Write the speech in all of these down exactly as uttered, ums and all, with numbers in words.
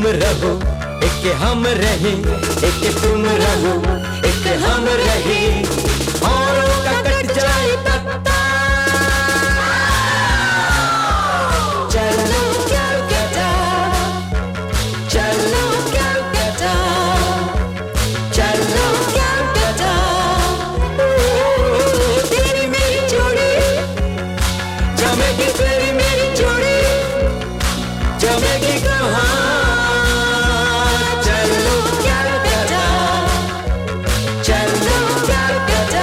रहो, एक हम रहे, एक तुम रहो, एक हम रहे, औरों का कट जाए पत्ता। चलो कलकत्ता, चलो कलकत्ता, चलो कलकत्ता। तेरी मेरी जोड़ी जमेगी, तेरी मेरी जोड़ी जमेगी कहाँ? चलो कलकत्ता, चलो कलकत्ता,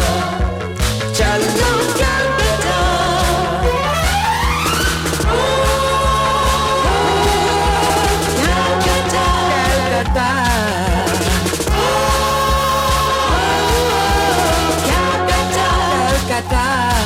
चलो कलकत्ता। ओ कलकत्ता, कलकत्ता, कलकत्ता, कलकत्ता।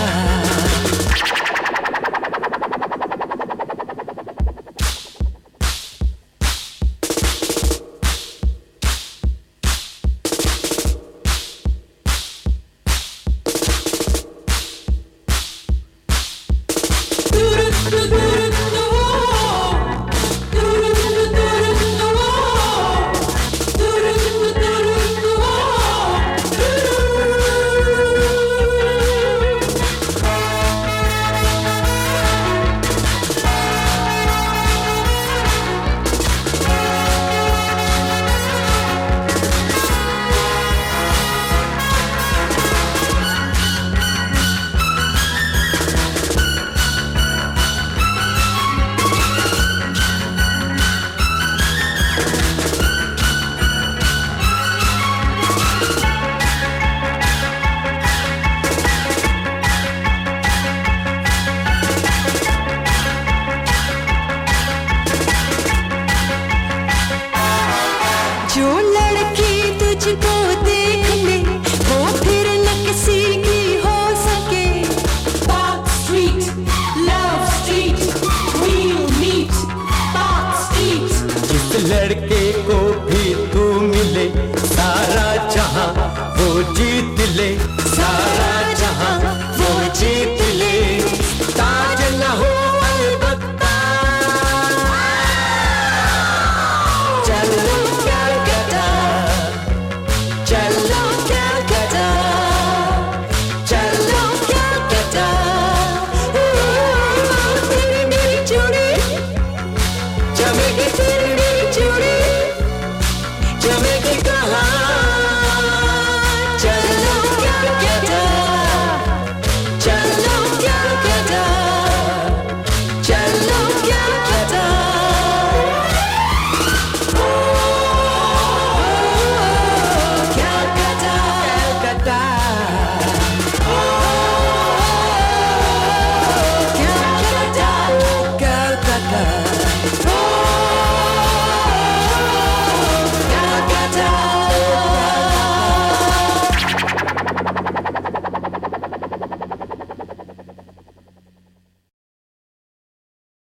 जो लड़की तुझको देख ले वो फिर न किसी की हो सके। Park Street, Love Street, we'll meet. Park Street. जिस लड़के को भी तू मिले सारा जहां वो जीत ले, सारा जहां वो जीत